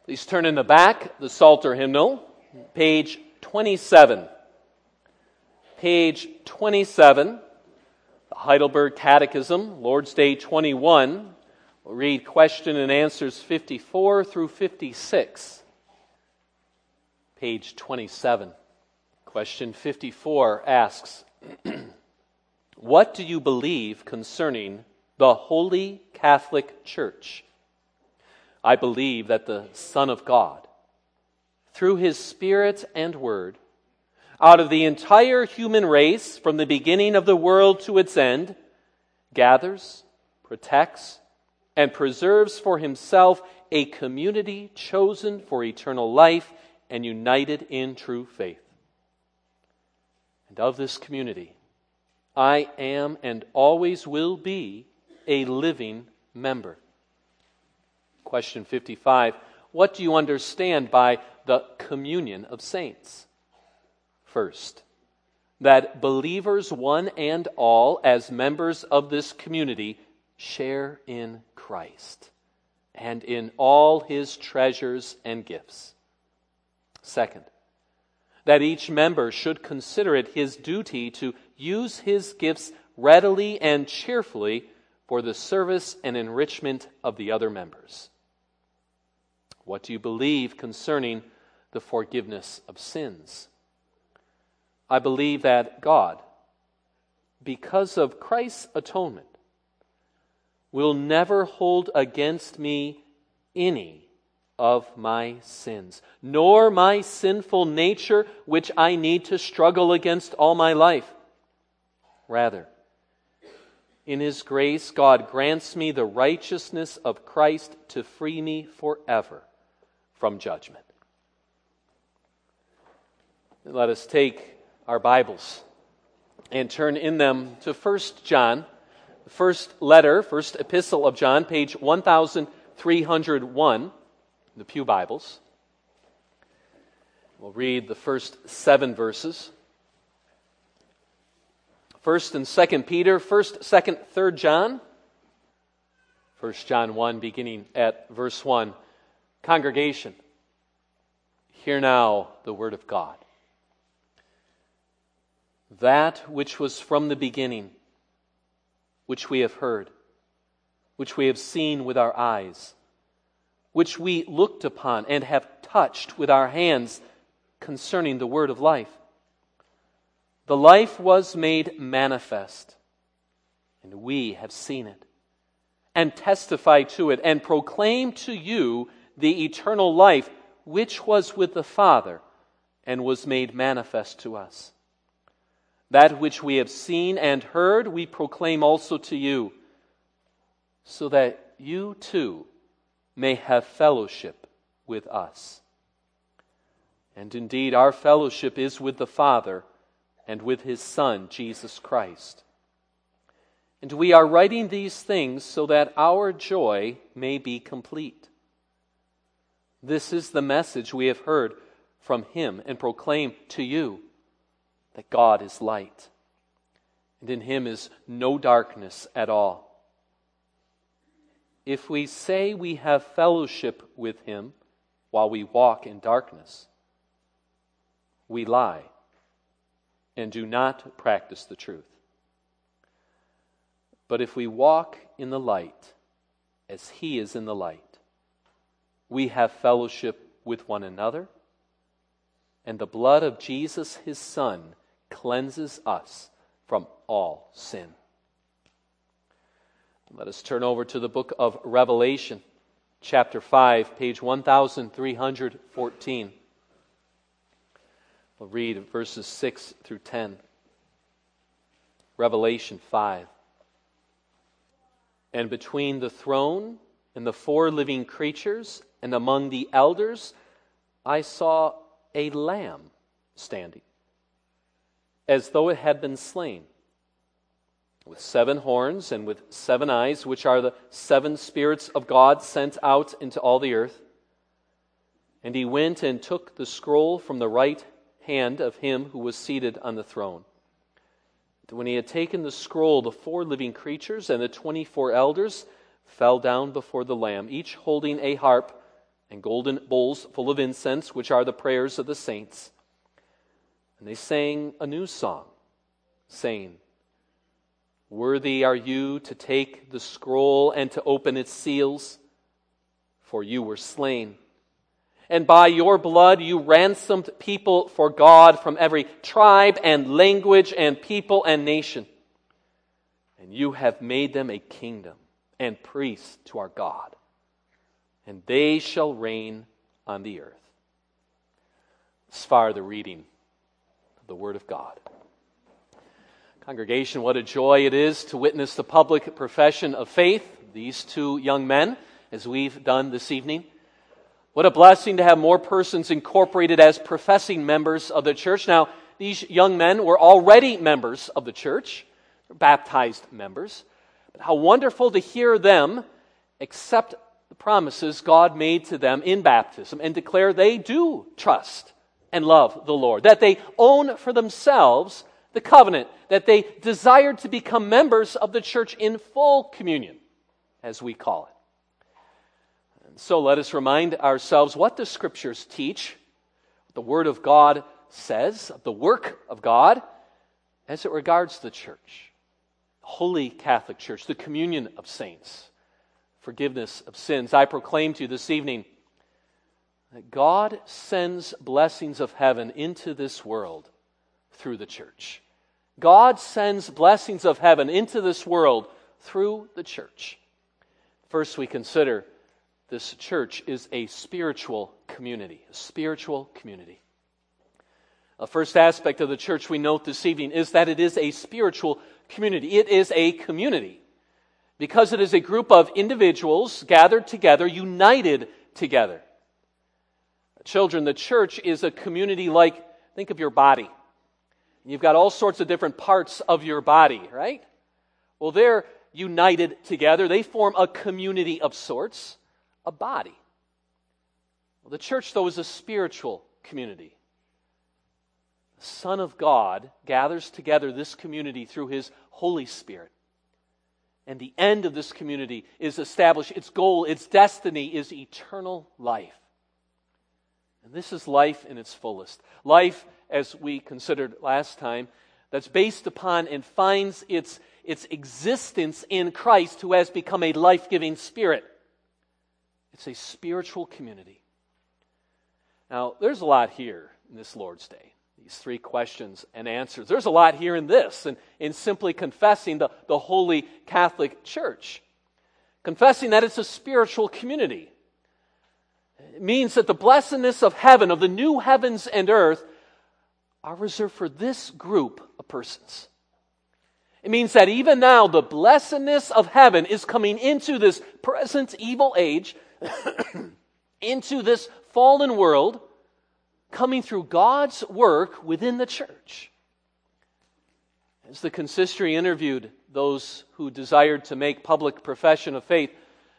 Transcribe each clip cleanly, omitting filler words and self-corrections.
Please turn in the back, the Psalter hymnal, page 27. Page 27, the Heidelberg Catechism, Lord's Day 21. We'll read question and answers 54 through 56. Page 27. Question 54 asks, what do you believe concerning the Holy Catholic Church? I believe that the Son of God, through His Spirit and Word, out of the entire human race, from the beginning of the world to its end, gathers, protects, and preserves for Himself a community chosen for eternal life and united in true faith. And of this community, I am and always will be a living member. Question 55, what do you understand by the communion of saints? First, that believers one and all, as members of this community, share in Christ and in all His treasures and gifts. Second, that each member should consider it his duty to use his gifts readily and cheerfully for the service and enrichment of the other members. What do you believe concerning the forgiveness of sins? I believe that God, because of Christ's atonement, will never hold against me any of my sins, nor my sinful nature, which I need to struggle against all my life. Rather, in His grace, God grants me the righteousness of Christ to free me forever from judgment. Let us take our Bibles and turn in them to 1 John, the first epistle of John, page 1301, the Pew Bibles. We'll read the first 7 verses. 1st and 2nd Peter, 1st, 2nd, 3rd John. 1 John 1, beginning at verse 1. Congregation, hear now the word of God. That which was from the beginning, which we have heard, which we have seen with our eyes, which we looked upon and have touched with our hands concerning the word of life. The life was made manifest, and we have seen it, and testify to it, and proclaim to you the eternal life which was with the Father and was made manifest to us. That which we have seen and heard we proclaim also to you, so that you too may have fellowship with us. And indeed our fellowship is with the Father and with His Son, Jesus Christ. And we are writing these things so that our joy may be complete. This is the message we have heard from Him and proclaim to you, that God is light, and in Him is no darkness at all. If we say we have fellowship with Him while we walk in darkness, we lie and do not practice the truth. But if we walk in the light, as He is in the light, we have fellowship with one another, and the blood of Jesus, His Son, cleanses us from all sin. Let us turn over to the book of Revelation, chapter 5, page 1314. We'll read verses 6 through 10. Revelation 5. And between the throne and the 4 living creatures and among the elders, I saw a lamb standing, as though it had been slain, with 7 horns and with 7 eyes, which are the 7 spirits of God sent out into all the earth. And he went and took the scroll from the right hand of him who was seated on the throne. And when he had taken the scroll, the 4 living creatures and the 24 elders fell down before the Lamb, each holding a harp and golden bowls full of incense, which are the prayers of the saints. And they sang a new song, saying, Worthy are you to take the scroll and to open its seals, for you were slain. And by your blood you ransomed people for God from every tribe and language and people and nation. And you have made them a kingdom and priests to our God. And they shall reign on the earth. As far the reading of the Word of God. Congregation, what a joy it is to witness the public profession of faith, these two young men, as we've done this evening. What a blessing to have more persons incorporated as professing members of the church. Now, these young men were already members of the church, baptized members. But how wonderful to hear them accept the promises God made to them in baptism and declare they do trust and love the Lord, that they own for themselves the covenant, that they desired to become members of the church in full communion, as we call it. And so let us remind ourselves what the Scriptures teach, what the Word of God says, the work of God, as it regards the church, the Holy Catholic Church, the communion of saints, forgiveness of sins. I proclaim to you this evening that God sends blessings of heaven into this world through the church. God sends blessings of heaven into this world through the church. First, we consider this church is a spiritual community. A spiritual community. The first aspect of the church we note this evening is that it is a spiritual community. It is a community because it is a group of individuals gathered together, united together. Children, the church is a community like, think of your body. You've got all sorts of different parts of your body, right? Well, they're united together. They form a community of sorts, a body. Well, the church, though, is a spiritual community. The Son of God gathers together this community through His Holy Spirit. And the end of this community is established. Its goal, its destiny is eternal life. And this is life in its fullest. Life, as we considered last time, that's based upon and finds its existence in Christ, who has become a life-giving Spirit. It's a spiritual community. Now, there's a lot here in this Lord's Day. These 3 questions and answers. There's a lot here in this, and in simply confessing the Holy Catholic Church. Confessing that it's a spiritual community. It means that the blessedness of heaven, of the new heavens and earth, are reserved for this group of persons. It means that even now, the blessedness of heaven is coming into this present evil age, into this fallen world, coming through God's work within the church. As the consistory interviewed those who desired to make public profession of faith,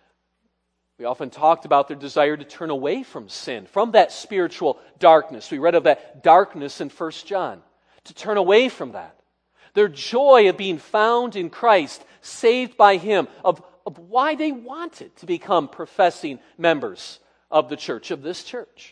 we often talked about their desire to turn away from sin, from that spiritual darkness. We read of that darkness in 1 John. To turn away from that. Their joy of being found in Christ, saved by Him, of why they wanted to become professing members of the church, of this church.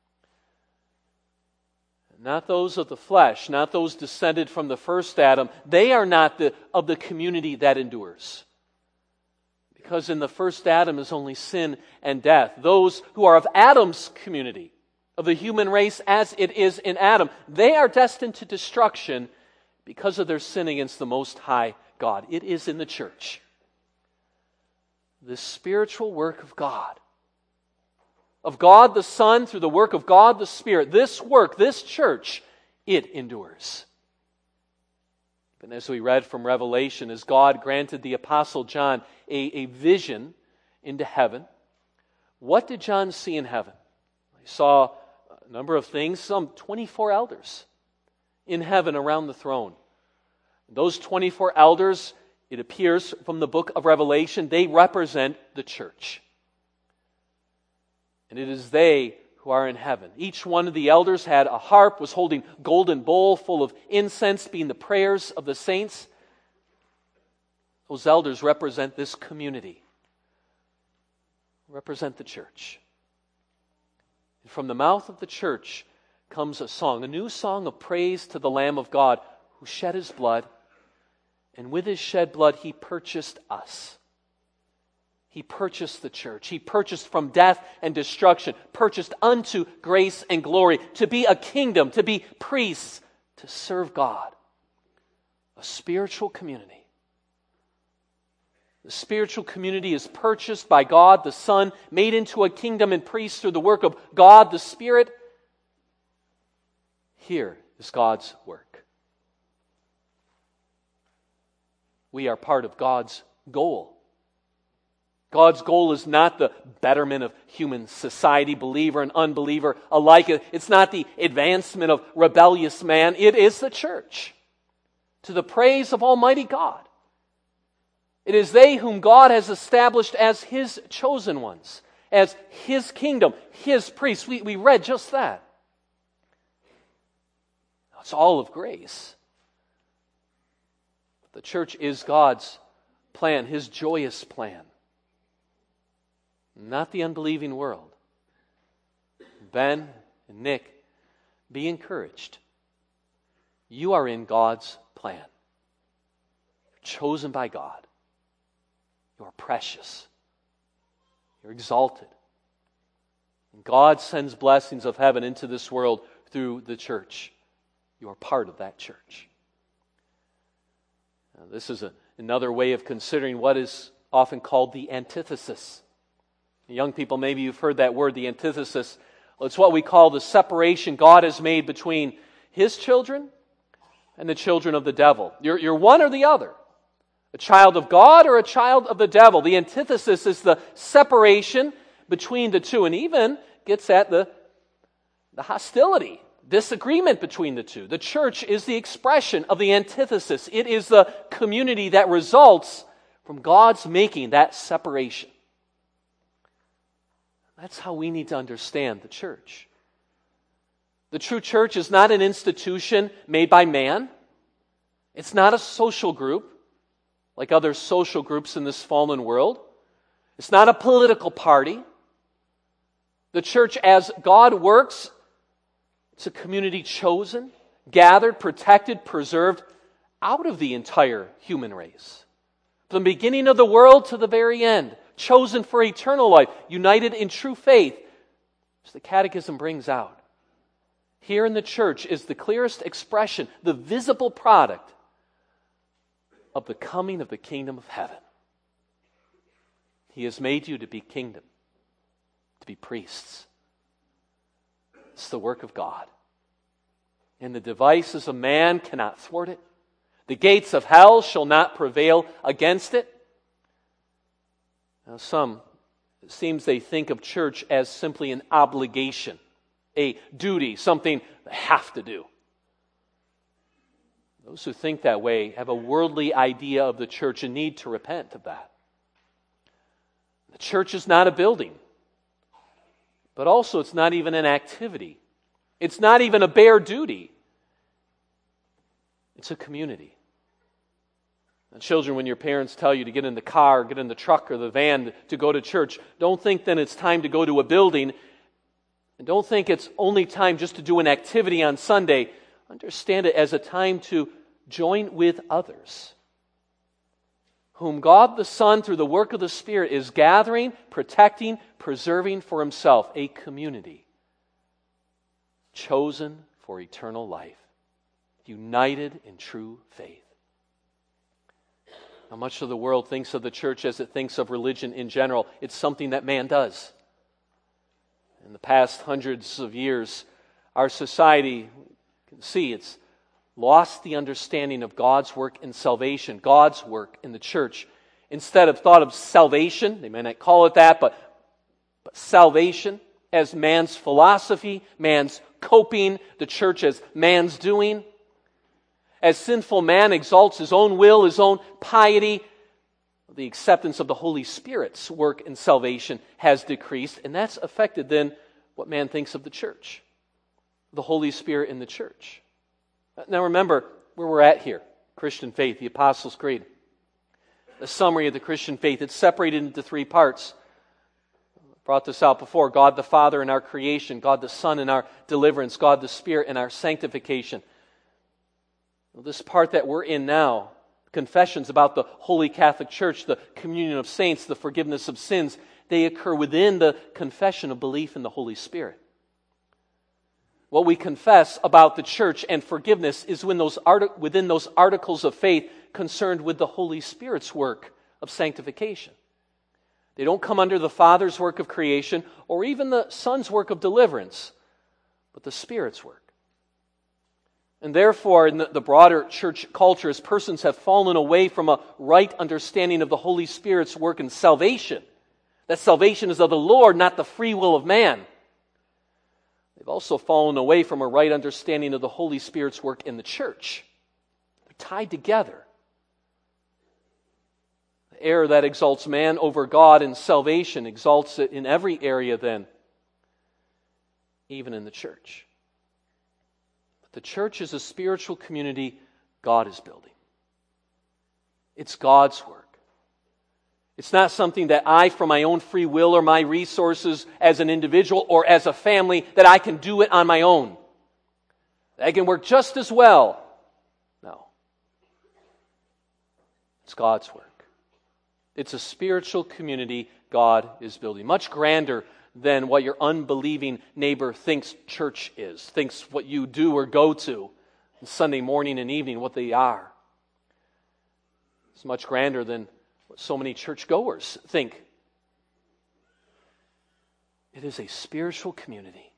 Not those of the flesh, not those descended from the first Adam. They are not of the community that endures. Because in the first Adam is only sin and death. Those who are of Adam's community, of the human race as it is in Adam, they are destined to destruction because of their sin against the Most High God. It is in the church. The spiritual work of God the Son through the work of God the Spirit. This work, this church, it endures. And as we read from Revelation, as God granted the Apostle John a vision into heaven, what did John see in heaven? He saw a number of things, some 24 elders in heaven around the throne. Those 24 elders, it appears from the book of Revelation, they represent the church. And it is they who are in heaven. Each one of the elders had a harp, was holding a golden bowl full of incense, being the prayers of the saints. Those elders represent this community, represent the church. From the mouth of the church comes a song, a new song of praise to the Lamb of God who shed his blood, and with his shed blood he purchased us. He purchased the church. He purchased from death and destruction, purchased unto grace and glory, to be a kingdom, to be priests, to serve God. A spiritual community. The spiritual community is purchased by God the Son, made into a kingdom and priests through the work of God the Spirit. Here is God's work. We are part of God's goal. God's goal is not the betterment of human society, believer and unbeliever alike. It's not the advancement of rebellious man. It is the church, to the praise of Almighty God. It is they whom God has established as His chosen ones, as His kingdom, His priests. We read just that. It's all of grace. The church is God's plan, His joyous plan. Not the unbelieving world. Ben and Nick, be encouraged. You are in God's plan. You're chosen by God. You are precious. You're exalted. And God sends blessings of heaven into this world through the church. You are part of that church. Now, this is another way of considering what is often called the antithesis. Young people, maybe you've heard that word, the antithesis. Well, it's what we call the separation God has made between His children and the children of the devil. You're one or the other. A child of God or a child of the devil. The antithesis is the separation between the two, and even gets at the hostility, disagreement between the two. The church is the expression of the antithesis. It is the community that results from God's making that separation. That's how we need to understand the church. The true church is not an institution made by man. It's not a social group like other social groups in this fallen world. It's not a political party. The church, as God works, it's a community chosen, gathered, protected, preserved out of the entire human race. From the beginning of the world to the very end. Chosen for eternal life, united in true faith, as the Catechism brings out. Here in the church is the clearest expression, the visible product of the coming of the kingdom of heaven. He has made you to be kingdom, to be priests. It's the work of God. And the devices of man cannot thwart it. The gates of hell shall not prevail against it. Now, it seems they think of church as simply an obligation, a duty, something they have to do. Those who think that way have a worldly idea of the church and need to repent of that. The church is not a building, but also it's not even an activity. It's not even a bare duty. It's a community. And children, when your parents tell you to get in the car, get in the truck or the van to go to church, don't think then it's time to go to a building, and don't think it's only time just to do an activity on Sunday. Understand it as a time to join with others, whom God the Son, through the work of the Spirit, is gathering, protecting, preserving for Himself, a community chosen for eternal life, united in true faith. How much of the world thinks of the church as it thinks of religion in general? It's something that man does. In the past hundreds of years, our society, you can see, it's lost the understanding of God's work in salvation, God's work in the church. Instead of thought of salvation, they may not call it that, but salvation as man's philosophy, man's coping, the church as man's doing. As sinful man exalts his own will, his own piety, the acceptance of the Holy Spirit's work in salvation has decreased, and that's affected then what man thinks of the church, the Holy Spirit in the church. Now remember where we're at here, Christian faith, the Apostles' Creed. The summary of the Christian faith, it's separated into three parts. brought this out before. God the Father in our creation, God the Son in our deliverance, God the Spirit in our sanctification. Well, this part that we're in now, confessions about the Holy Catholic Church, the communion of saints, the forgiveness of sins, they occur within the confession of belief in the Holy Spirit. What we confess about the church and forgiveness is within those articles of faith concerned with the Holy Spirit's work of sanctification. They don't come under the Father's work of creation or even the Son's work of deliverance, but the Spirit's work. And therefore, in the broader church culture, as persons have fallen away from a right understanding of the Holy Spirit's work in salvation, that salvation is of the Lord, not the free will of man. They've also fallen away from a right understanding of the Holy Spirit's work in the church. They're tied together. The error that exalts man over God in salvation exalts it in every area then, even in the church. But the church is a spiritual community God is building. It's God's work. It's not something that I, from my own free will or my resources as an individual or as a family, that I can do it on my own. I can work just as well. No. It's God's work. It's a spiritual community God is building. Much grander than what your unbelieving neighbor thinks church is, thinks what you do or go to on Sunday morning and evening, what they are. It's much grander than what so many churchgoers think. It is a spiritual community.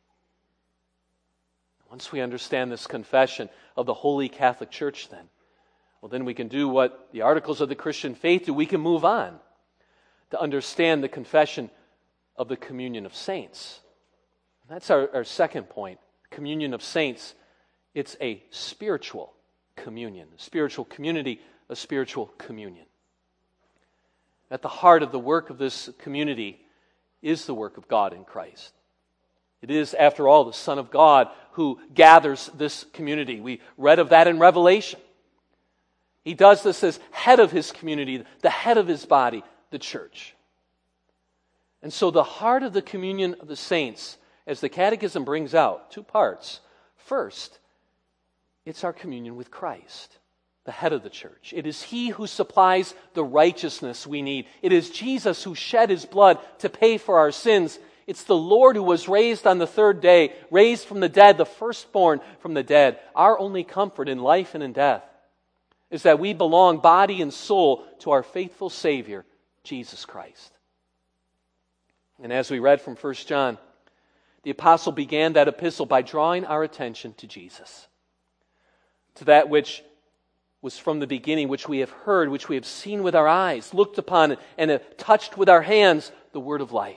Once we understand this confession of the Holy Catholic Church, then we can do what the articles of the Christian faith do. We can move on to understand the confession of the communion of saints. That's our second point. Communion of saints. It's a spiritual communion. A spiritual community, a spiritual communion. At the heart of the work of this community is the work of God in Christ. It is, after all, the Son of God who gathers this community. We read of that in Revelation. He does this as head of his community, the head of his body, the church. And so the heart of the communion of the saints, as the Catechism brings out, two parts. First, it's our communion with Christ, the head of the church. It is He who supplies the righteousness we need. It is Jesus who shed His blood to pay for our sins. It's the Lord who was raised on the third day, raised from the dead, the firstborn from the dead. Our only comfort in life and in death is that we belong body and soul to our faithful Savior, Jesus Christ. And as we read from 1 John, the apostle began that epistle by drawing our attention to Jesus, to that which was from the beginning, which we have heard, which we have seen with our eyes, looked upon and have touched with our hands, the word of life.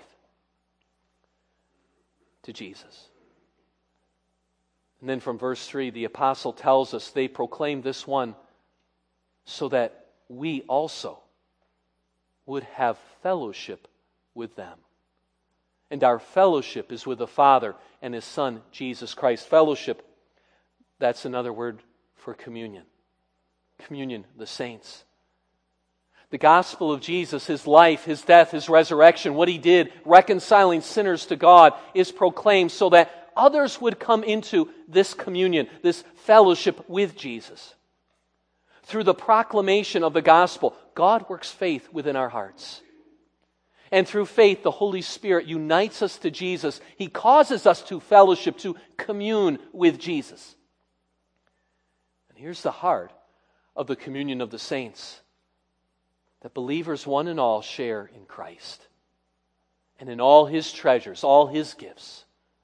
To Jesus. And then from verse 3, the apostle tells us they proclaim this one so that we also would have fellowship with them. And our fellowship is with the Father and His Son, Jesus Christ. Fellowship, that's another word for communion. Communion, the saints. The gospel of Jesus, His life, His death, His resurrection, what He did, reconciling sinners to God, is proclaimed so that others would come into this communion, this fellowship with Jesus. Through the proclamation of the gospel, God works faith within our hearts. And through faith, the Holy Spirit unites us to Jesus. He causes us to fellowship, to commune with Jesus. And here's the heart of the communion of the saints, that believers one and all share in Christ and in all His treasures, all His gifts.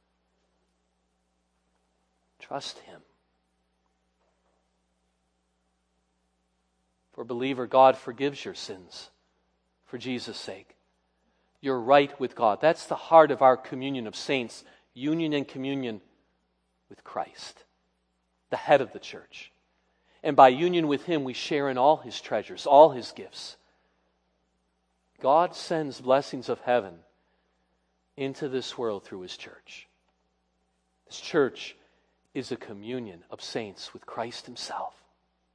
Trust Him. For believer, God forgives your sins for Jesus' sake. You're right with God. That's the heart of our communion of saints, union and communion with Christ, the head of the church. And by union with Him, we share in all His treasures, all His gifts. God sends blessings of heaven into this world through His church. This church is a communion of saints with Christ Himself.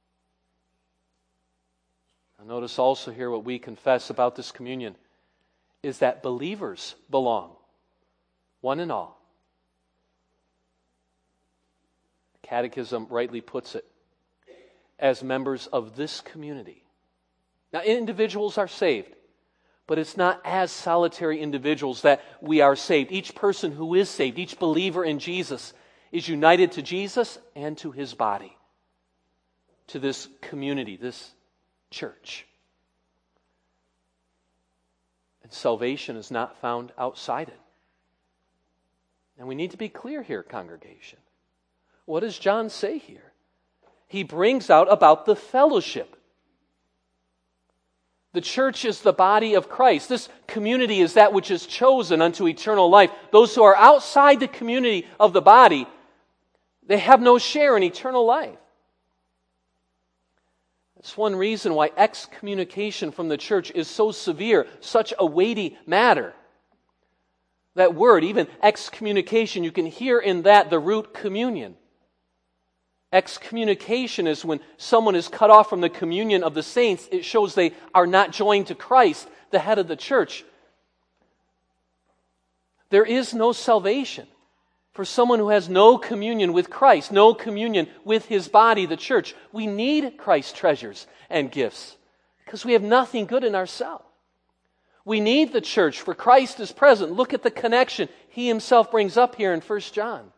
Now notice also here what we confess about this communion. is that believers belong, one and all. Catechism rightly puts it, as members of this community. Now, individuals are saved, but it's not as solitary individuals that we are saved. Each person who is saved, each believer in Jesus, is united to Jesus and to his body, to this community, this church. And salvation is not found outside it. And we need to be clear here, congregation. What does John say here? He brings out about the fellowship. The church is the body of Christ. This community is that which is chosen unto eternal life. Those who are outside the community of the body, they have no share in eternal life. That's one reason why excommunication from the church is so severe, such a weighty matter. That word, even excommunication, you can hear in that the root communion. Excommunication is when someone is cut off from the communion of the saints. It shows they are not joined to Christ, the head of the church. There is no salvation for someone who has no communion with Christ, no communion with his body, the church. We need Christ's treasures and gifts because we have nothing good in ourselves. We need the church, for Christ is present. Look at the connection he himself brings up here in 1 John.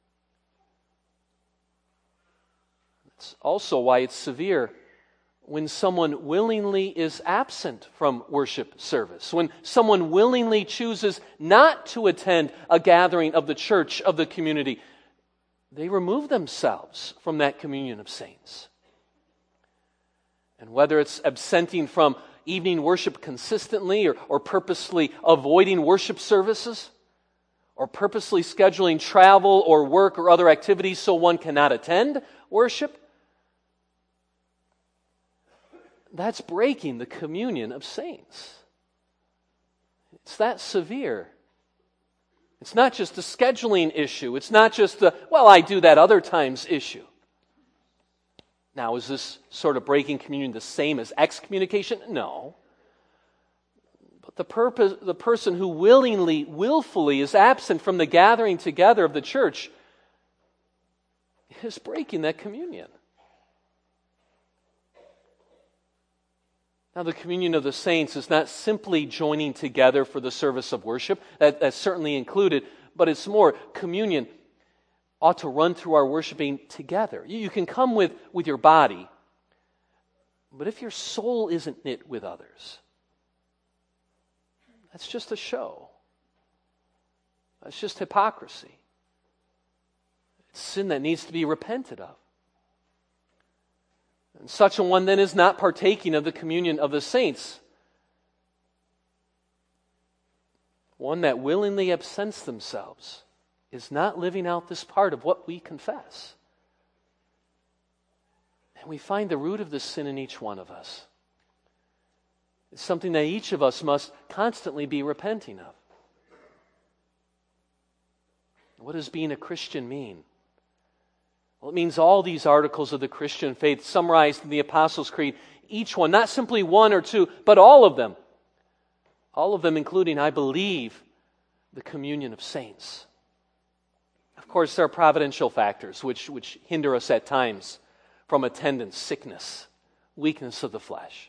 That's also why it's severe when someone willingly is absent from worship service, when someone willingly chooses not to attend a gathering of the church, of the community. They remove themselves from that communion of saints. And whether it's absenting from evening worship consistently or purposely avoiding worship services or purposely scheduling travel or work or other activities so one cannot attend worship, that's breaking the communion of saints. It's that severe. It's not just a scheduling issue. It's not just a, well, I do that other times issue. Now, is this sort of breaking communion the same as excommunication? No. But the person who willfully is absent from the gathering together of the church is breaking that communion. Now, the communion of the saints is not simply joining together for the service of worship. That's certainly included, but it's more communion ought to run through our worshiping together. You can come with your body, but if your soul isn't knit with others, that's just a show. That's just hypocrisy. It's sin that needs to be repented of. And such a one then is not partaking of the communion of the saints. One that willingly absents themselves is not living out this part of what we confess. And we find the root of the sin in each one of us. It's something that each of us must constantly be repenting of. What does being a Christian mean? Well, it means all these articles of the Christian faith summarized in the Apostles' Creed, each one, not simply one or two, but all of them. All of them including, I believe, the communion of saints. Of course, there are providential factors which hinder us at times from attendance, sickness, weakness of the flesh.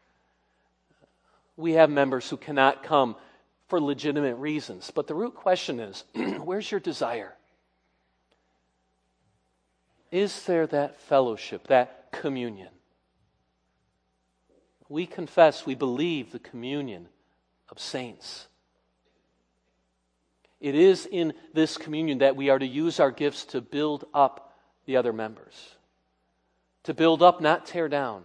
We have members who cannot come for legitimate reasons, but the root question is, where's your desire? Is there that fellowship, that communion? We confess, we believe the communion of saints. It is in this communion that we are to use our gifts to build up the other members. To build up, not tear down.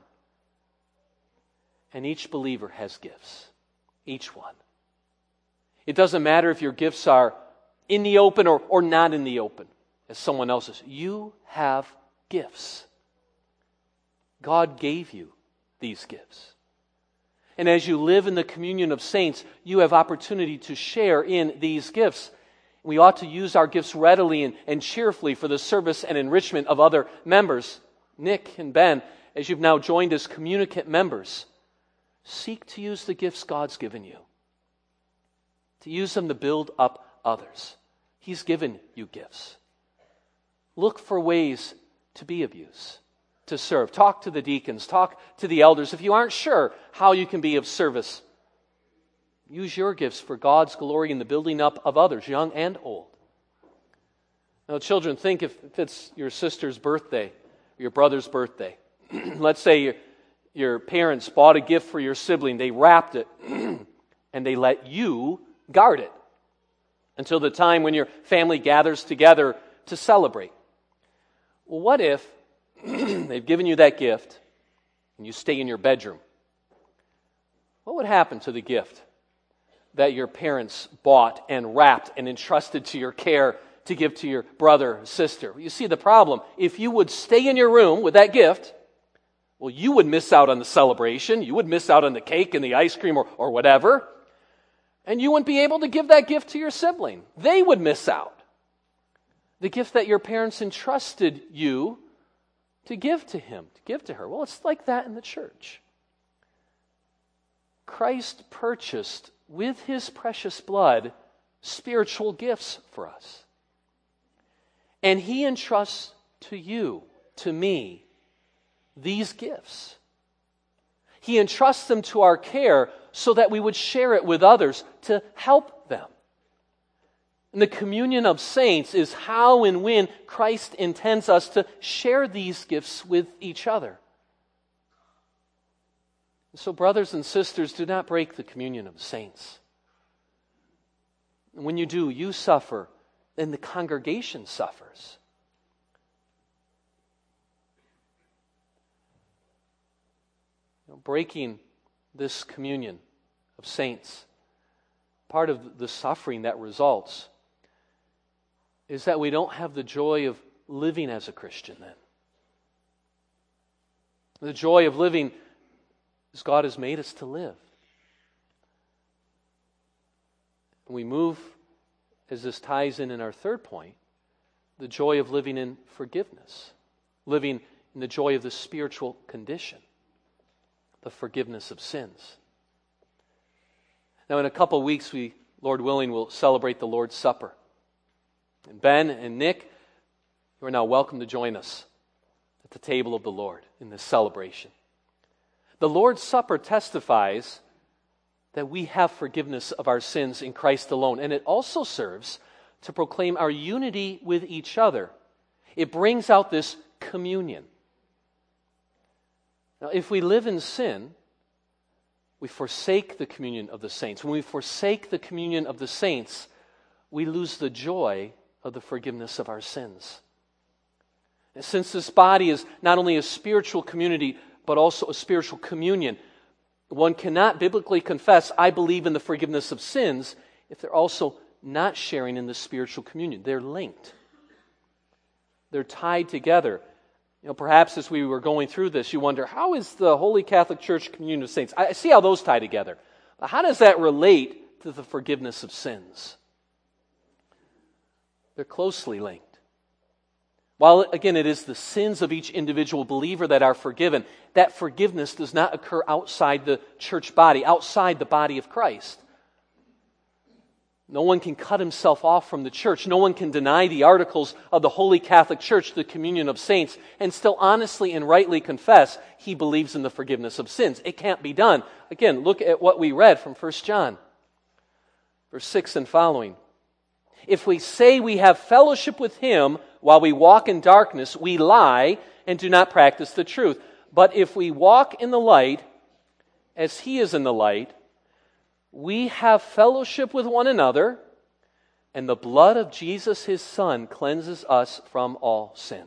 And each believer has gifts. Each one. It doesn't matter if your gifts are in the open or not in the open, as someone else's. You have gifts. God gave you these gifts. And as you live in the communion of saints, you have opportunity to share in these gifts. We ought to use our gifts readily and cheerfully for the service and enrichment of other members. Nick and Ben, as you've now joined as communicant members, seek to use the gifts God's given you. to use them to build up others. He's given you gifts. Look for ways to be of use, to serve. Talk to the deacons, talk to the elders. If you aren't sure how you can be of service, use your gifts for God's glory in the building up of others, young and old. Now, children, think if it's your sister's birthday, or your brother's birthday. Let's say your parents bought a gift for your sibling, they wrapped it, and they let you guard it until the time when your family gathers together to celebrate. Well, what if they've given you that gift and you stay in your bedroom? What would happen to the gift that your parents bought and wrapped and entrusted to your care to give to your brother or sister? You see the problem. If you would stay in your room with that gift, well, you would miss out on the celebration. You would miss out on the cake and the ice cream or whatever. And you wouldn't be able to give that gift to your sibling. They would miss out. The gift that your parents entrusted you to give to him, to give to her. Well, it's like that in the church. Christ purchased with his precious blood spiritual gifts for us. And he entrusts to you, to me, these gifts. He entrusts them to our care so that we would share it with others to help them. And the communion of saints is how and when Christ intends us to share these gifts with each other. So, brothers and sisters, do not break the communion of saints. And when you do, you suffer, and the congregation suffers. Breaking this communion of saints, part of the suffering that results is that we don't have the joy of living as a Christian then. The joy of living as God has made us to live. And we move, as this ties in our third point, the joy of living in forgiveness, living in the joy of the spiritual condition, the forgiveness of sins. Now, in a couple of weeks, we, Lord willing, will celebrate the Lord's Supper. And Ben and Nick, you are now welcome to join us at the table of the Lord in this celebration. The Lord's Supper testifies that we have forgiveness of our sins in Christ alone, and it also serves to proclaim our unity with each other. It brings out this communion. Now, if we live in sin, we forsake the communion of the saints. When we forsake the communion of the saints, we lose the joy of the forgiveness of our sins. And since this body is not only a spiritual community, but also a spiritual communion, one cannot biblically confess, I believe in the forgiveness of sins, if they're also not sharing in the spiritual communion. They're linked. They're tied together. Perhaps as we were going through this, you wonder, how is the Holy Catholic Church communion of saints? I see how those tie together. But how does that relate to the forgiveness of sins? They're closely linked. While, again, it is the sins of each individual believer that are forgiven, that forgiveness does not occur outside the church body, outside the body of Christ. No one can cut himself off from the church. No one can deny the articles of the Holy Catholic Church, the communion of saints, and still honestly and rightly confess he believes in the forgiveness of sins. It can't be done. Again, look at what we read from 1 John, verse 6 and following. If we say we have fellowship with him while we walk in darkness, we lie and do not practice the truth. But if we walk in the light, as he is in the light, we have fellowship with one another, and the blood of Jesus, his Son, cleanses us from all sin.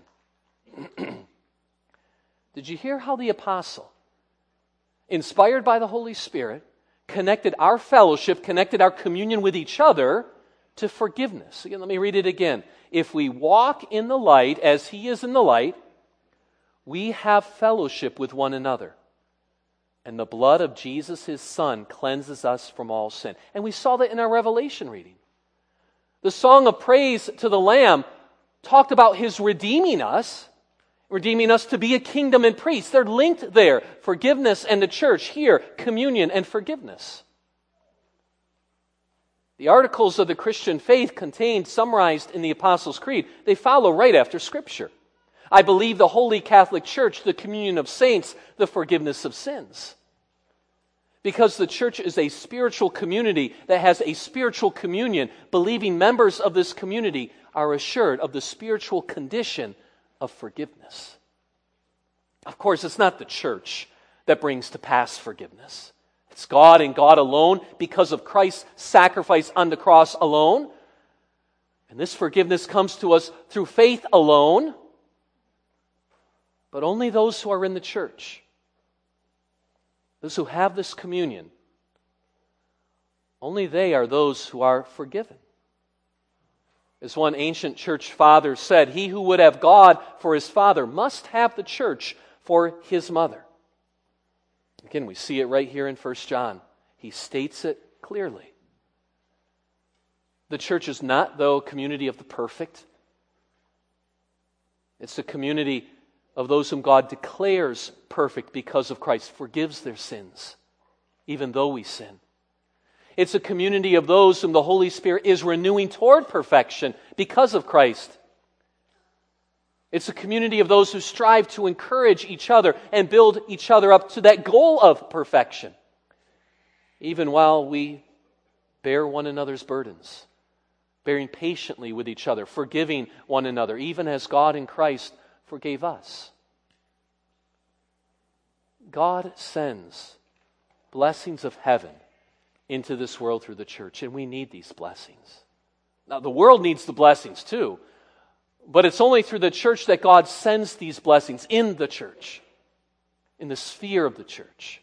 Did you hear how the apostle, inspired by the Holy Spirit, connected our fellowship, connected our communion with each other to forgiveness? Again, let me read it again. If we walk in the light as he is in the light, we have fellowship with one another. And the blood of Jesus, his Son, cleanses us from all sin. And we saw that in our Revelation reading. The song of praise to the Lamb talked about his redeeming us to be a kingdom and priests. They're linked there. Forgiveness and the church. Here, communion and forgiveness. The articles of the Christian faith contained, summarized in the Apostles' Creed, they follow right after Scripture. I believe the Holy Catholic Church, the communion of saints, the forgiveness of sins. Because the church is a spiritual community that has a spiritual communion, believing members of this community are assured of the spiritual condition of forgiveness. Of course, it's not the church that brings to pass forgiveness. It's God and God alone, because of Christ's sacrifice on the cross alone. And this forgiveness comes to us through faith alone, but only those who are in the church, those who have this communion, only they are those who are forgiven. As one ancient church father said, he who would have God for his father must have the church for his mother. Again, we see it right here in 1 John. He states it clearly. The church is not, though, a community of the perfect. It's a community of those whom God declares perfect because of Christ, forgives their sins, even though we sin. It's a community of those whom the Holy Spirit is renewing toward perfection because of Christ. It's a community of those who strive to encourage each other and build each other up to that goal of perfection, even while we bear one another's burdens, bearing patiently with each other, forgiving one another, even as God in Christ forgave us. God sends blessings of heaven into this world through the church, and we need these blessings. Now, the world needs the blessings too, but it's only through the church that God sends these blessings in the church, in the sphere of the church.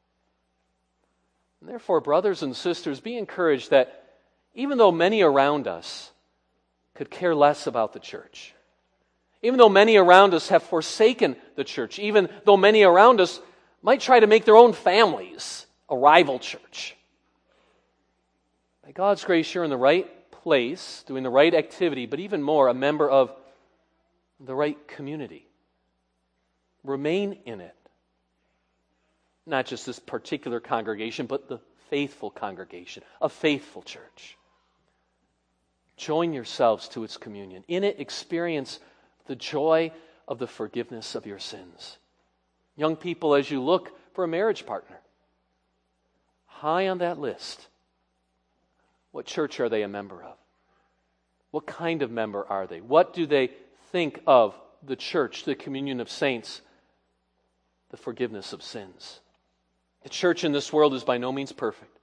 And therefore, brothers and sisters, be encouraged that even though many around us could care less about the church, even though many around us have forsaken the church, even though many around us might try to make their own families a rival church, by God's grace, you're in the right place, doing the right activity, but even more, a member of the right community. Remain in it. Not just this particular congregation, but the faithful congregation, a faithful church. Join yourselves to its communion. In it, experience the joy of the forgiveness of your sins. Young people, as you look for a marriage partner, high on that list, what church are they a member of? What kind of member are they? What do they think of the church, the communion of saints, the forgiveness of sins? The church in this world is by no means perfect.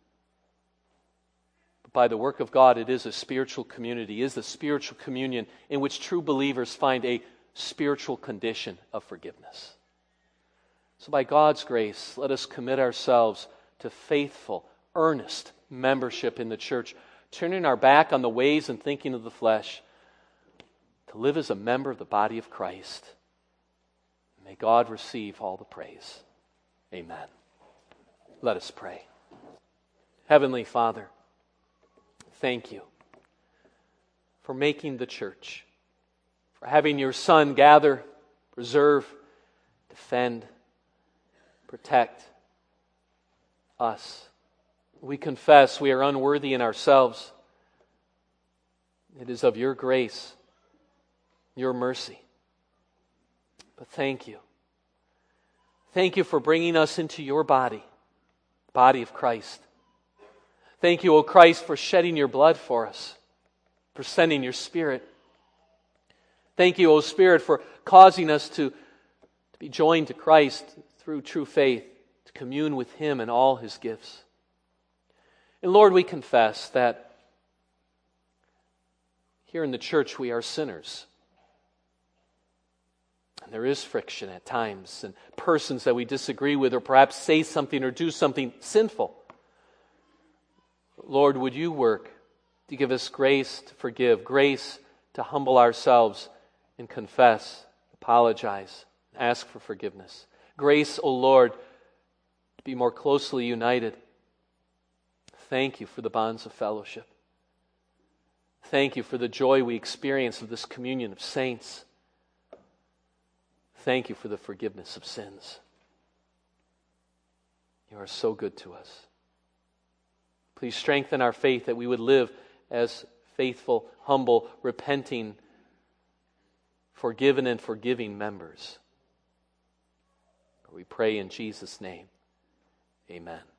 But by the work of God, it is a spiritual community, is the spiritual communion in which true believers find a spiritual condition of forgiveness. So by God's grace, let us commit ourselves to faithful, earnest membership in the church, turning our back on the ways and thinking of the flesh, to live as a member of the body of Christ. May God receive all the praise. Amen. Let us pray. Heavenly Father, thank you for making the church, for having your Son gather, preserve, defend, protect us. We confess we are unworthy in ourselves. It is of your grace, your mercy. But thank you. Thank you for bringing us into your body, body of Christ. Thank you, O Christ, for shedding your blood for us, for sending your Spirit. Thank you, O Spirit, for causing us to be joined to Christ through true faith, to commune with Him and all His gifts. And Lord, we confess that here in the church we are sinners. And there is friction at times, and persons that we disagree with or perhaps say something or do something sinful. Lord, would you work to give us grace to forgive, grace to humble ourselves and confess, apologize, ask for forgiveness. Grace, O Lord, to be more closely united. Thank you for the bonds of fellowship. Thank you for the joy we experience of this communion of saints. Thank you for the forgiveness of sins. You are so good to us. Please strengthen our faith that we would live as faithful, humble, repenting, forgiven and forgiving members. We pray in Jesus' name. Amen.